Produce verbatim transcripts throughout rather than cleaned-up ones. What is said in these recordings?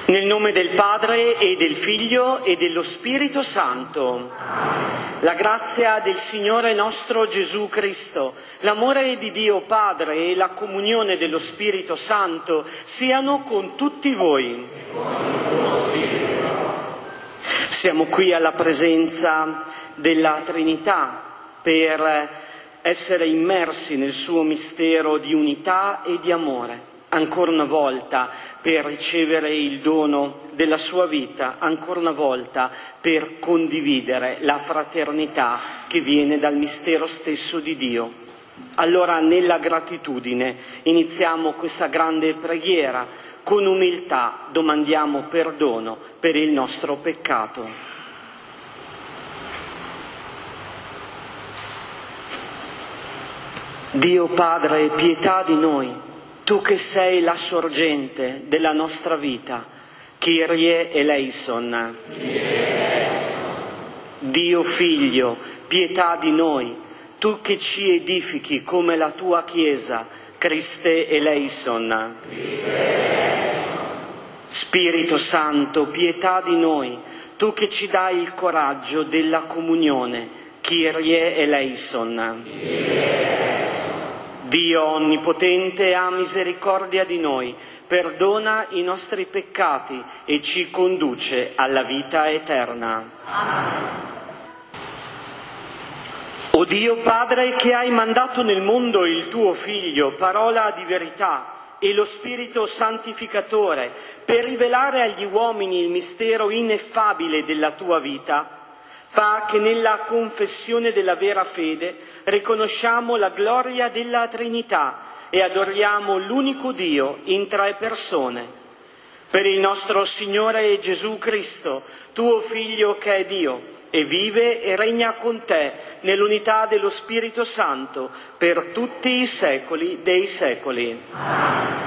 Nel nome del Padre e del Figlio e dello Spirito Santo. La grazia del Signore nostro Gesù Cristo, l'amore di Dio Padre e la comunione dello Spirito Santo siano con tutti voi. Siamo qui alla presenza della Trinità per essere immersi nel suo mistero di unità e di amore. Ancora una volta per ricevere il dono della sua vita, ancora una volta per condividere la fraternità che viene dal mistero stesso di Dio. Allora, nella gratitudine, iniziamo questa grande preghiera. Con umiltà domandiamo perdono per il nostro peccato. Dio Padre, pietà di noi. Tu che sei la sorgente della nostra vita, Kyrie eleison. Dio Figlio, pietà di noi, tu che ci edifichi come la tua Chiesa, Christe eleison. Spirito Santo, pietà di noi, tu che ci dai il coraggio della comunione, Kyrie eleison. Dio Onnipotente, ha misericordia di noi, perdona i nostri peccati e ci conduce alla vita eterna. Amen. O Dio Padre, che hai mandato nel mondo il tuo Figlio, parola di verità, e lo Spirito Santificatore, per rivelare agli uomini il mistero ineffabile della tua vita, fa che nella confessione della vera fede riconosciamo la gloria della Trinità e adoriamo l'unico Dio in tre persone. Per il nostro Signore Gesù Cristo, tuo Figlio che è Dio, e vive e regna con te nell'unità dello Spirito Santo per tutti i secoli dei secoli. Amen.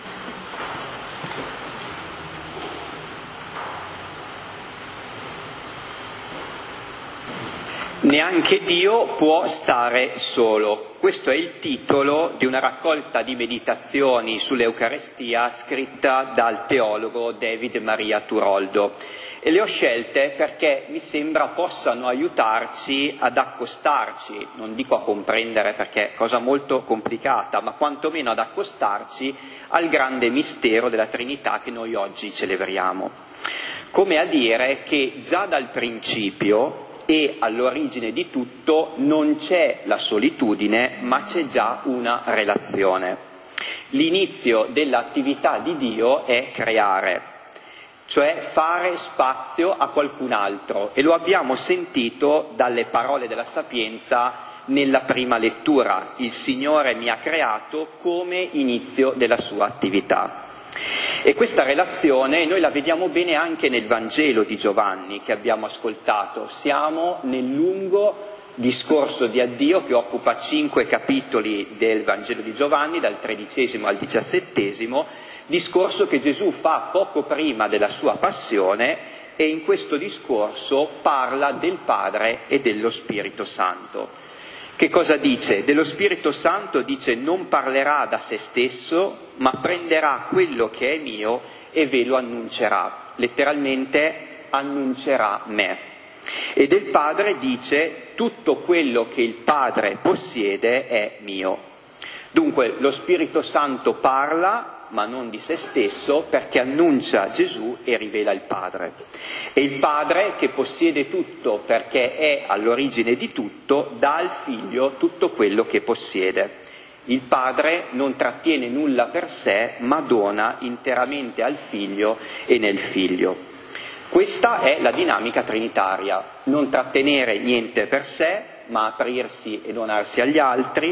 Neanche Dio può stare solo. Questo è il titolo di una raccolta di meditazioni sull'Eucarestia scritta dal teologo David Maria Turoldo. E le ho scelte perché mi sembra possano aiutarci ad accostarci, non dico a comprendere perché è cosa molto complicata, ma quantomeno ad accostarci al grande mistero della Trinità che noi oggi celebriamo. Come a dire che già dal principio e all'origine di tutto non c'è la solitudine, ma c'è già una relazione. L'inizio dell'attività di Dio è creare, cioè fare spazio a qualcun altro, e lo abbiamo sentito dalle parole della Sapienza nella prima lettura. Il Signore mi ha creato come inizio della sua attività. E questa relazione noi la vediamo bene anche nel Vangelo di Giovanni che abbiamo ascoltato. Siamo nel lungo discorso di addio che occupa cinque capitoli del Vangelo di Giovanni, dal tredicesimo al diciassettesimo, discorso che Gesù fa poco prima della sua passione, e in questo discorso parla del Padre e dello Spirito Santo. Che cosa dice? Dello Spirito Santo dice: non parlerà da se stesso, ma prenderà quello che è mio e ve lo annuncerà. Letteralmente annuncerà me. E del Padre dice: tutto quello che il Padre possiede è mio. Dunque lo Spirito Santo parla, ma non di se stesso, perché annuncia Gesù e rivela il Padre. E il Padre, che possiede tutto perché è all'origine di tutto, dà al Figlio tutto quello che possiede. Il Padre non trattiene nulla per sé, ma dona interamente al Figlio e nel Figlio. Questa è la dinamica trinitaria: non trattenere niente per sé, ma aprirsi e donarsi agli altri,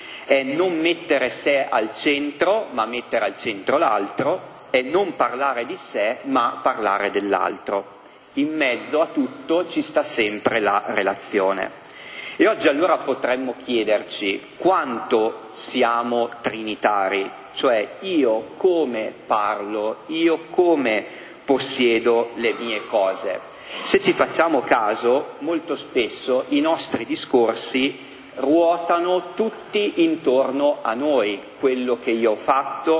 è non mettere sé al centro, ma mettere al centro l'altro, è non parlare di sé, ma parlare dell'altro. In mezzo a tutto ci sta sempre la relazione. E oggi allora potremmo chiederci quanto siamo trinitari, cioè io come parlo, io come possiedo le mie cose. Se ci facciamo caso, molto spesso i nostri discorsi ruotano tutti intorno a noi, quello che io ho fatto,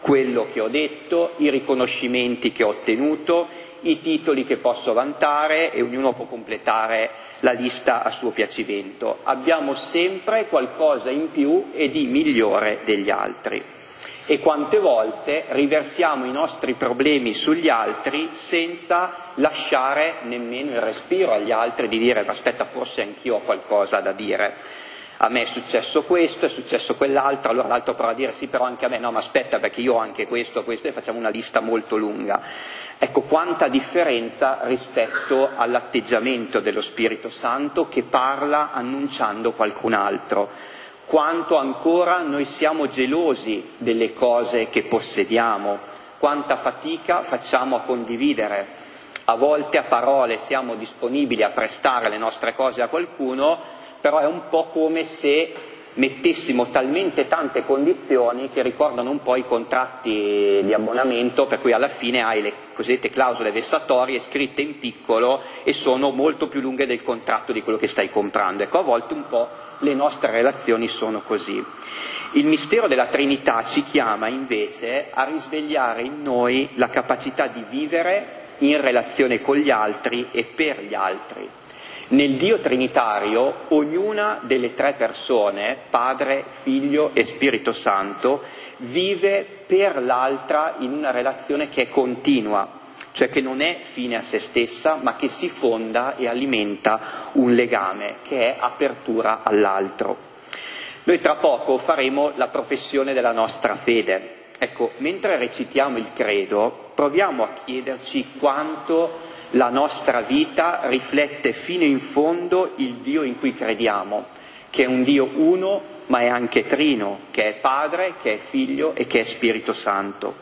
quello che ho detto, i riconoscimenti che ho ottenuto, i titoli che posso vantare, e ognuno può completare la lista a suo piacimento. Abbiamo sempre qualcosa in più e di migliore degli altri. E quante volte riversiamo i nostri problemi sugli altri senza lasciare nemmeno il respiro agli altri di dire: aspetta, forse anch'io ho qualcosa da dire. A me è successo questo, è successo quell'altro, allora l'altro prova a dire sì, però anche a me, no, ma aspetta, perché io ho anche questo, questo, e facciamo una lista molto lunga. Ecco quanta differenza rispetto all'atteggiamento dello Spirito Santo che parla annunciando qualcun altro. Quanto ancora noi siamo gelosi delle cose che possediamo, quanta fatica facciamo a condividere. A volte a parole siamo disponibili a prestare le nostre cose a qualcuno, però è un po' come se mettessimo talmente tante condizioni che ricordano un po' i contratti di abbonamento, per cui alla fine hai le cosiddette clausole vessatorie scritte in piccolo e sono molto più lunghe del contratto di quello che stai comprando. Ecco, a volte un po' le nostre relazioni sono così. Il mistero della Trinità ci chiama invece a risvegliare in noi la capacità di vivere in relazione con gli altri e per gli altri. Nel Dio Trinitario ognuna delle tre persone, Padre, Figlio e Spirito Santo, vive per l'altra in una relazione che è continua, cioè che non è fine a se stessa, ma che si fonda e alimenta un legame, che è apertura all'altro. Noi tra poco faremo la professione della nostra fede. Ecco, mentre recitiamo il credo, proviamo a chiederci quanto la nostra vita riflette fino in fondo il Dio in cui crediamo, che è un Dio uno, ma è anche trino, che è Padre, che è Figlio e che è Spirito Santo.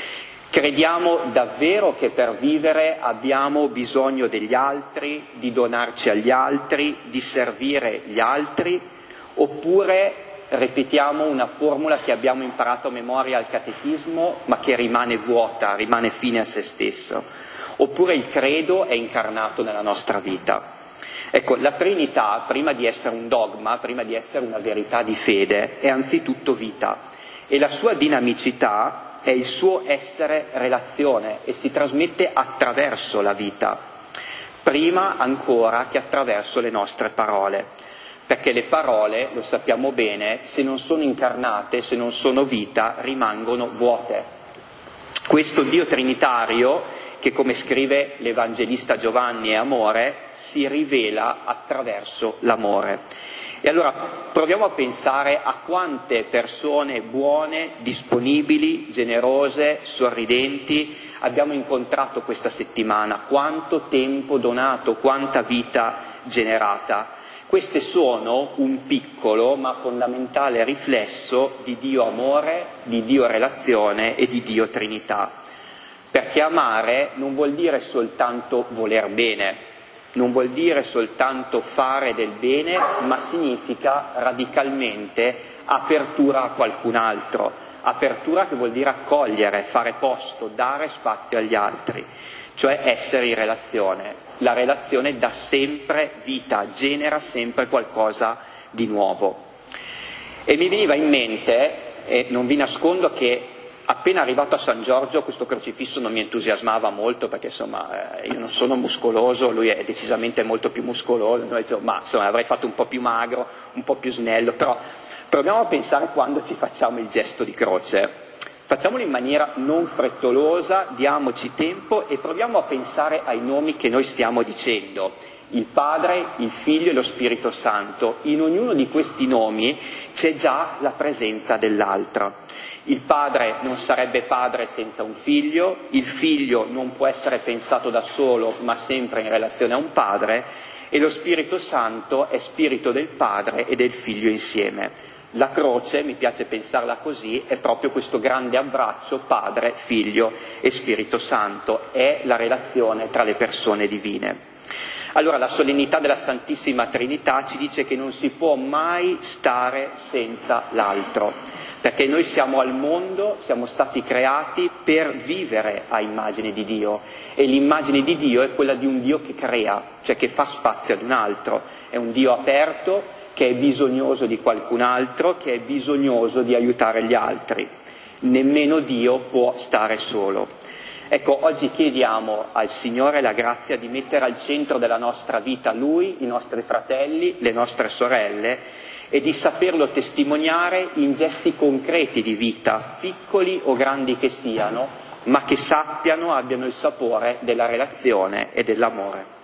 Crediamo davvero che per vivere abbiamo bisogno degli altri, di donarci agli altri, di servire gli altri, oppure ripetiamo una formula che abbiamo imparato a memoria al catechismo, ma che rimane vuota, rimane fine a se stesso? Oppure il credo è incarnato nella nostra vita? Ecco, la Trinità, prima di essere un dogma, prima di essere una verità di fede, è anzitutto vita, e la sua dinamicità è il suo essere relazione e si trasmette attraverso la vita, prima ancora che attraverso le nostre parole, perché le parole, lo sappiamo bene, se non sono incarnate, se non sono vita, rimangono vuote. Questo Dio Trinitario, che come scrive l'Evangelista Giovanni è amore, si rivela attraverso l'amore. E allora proviamo a pensare a quante persone buone, disponibili, generose, sorridenti abbiamo incontrato questa settimana, quanto tempo donato, quanta vita generata. Queste sono un piccolo ma fondamentale riflesso di Dio amore, di Dio relazione e di Dio Trinità. Perché amare non vuol dire soltanto voler bene, non vuol dire soltanto fare del bene, ma significa radicalmente apertura a qualcun altro, apertura che vuol dire accogliere, fare posto, dare spazio agli altri, cioè essere in relazione. La relazione dà sempre vita, genera sempre qualcosa di nuovo. E mi veniva in mente, e non vi nascondo che appena arrivato a San Giorgio questo crocifisso non mi entusiasmava molto, perché insomma eh, io non sono muscoloso, lui è decisamente molto più muscoloso, noi dicevo, ma insomma avrei fatto un po' più magro, un po' più snello, però proviamo a pensare quando ci facciamo il gesto di croce, facciamolo in maniera non frettolosa, diamoci tempo e proviamo a pensare ai nomi che noi stiamo dicendo, il Padre, il Figlio e lo Spirito Santo. In ognuno di questi nomi c'è già la presenza dell'altro. Il padre non sarebbe padre senza un figlio, il figlio non può essere pensato da solo ma sempre in relazione a un padre, e lo Spirito Santo è spirito del padre e del figlio insieme. La croce, mi piace pensarla così, è proprio questo grande abbraccio padre, figlio e Spirito Santo, è la relazione tra le persone divine. Allora la solennità della Santissima Trinità ci dice che non si può mai stare senza l'altro, perché noi siamo al mondo, siamo stati creati per vivere a immagine di Dio, e l'immagine di Dio è quella di un Dio che crea, cioè che fa spazio ad un altro, è un Dio aperto che è bisognoso di qualcun altro, che è bisognoso di aiutare gli altri. nemmeno Dio può stare solo. Ecco, oggi chiediamo al Signore la grazia di mettere al centro della nostra vita Lui, i nostri fratelli, le nostre sorelle, e di saperlo testimoniare in gesti concreti di vita, piccoli o grandi che siano, ma che sappiano, abbiano il sapore della relazione e dell'amore.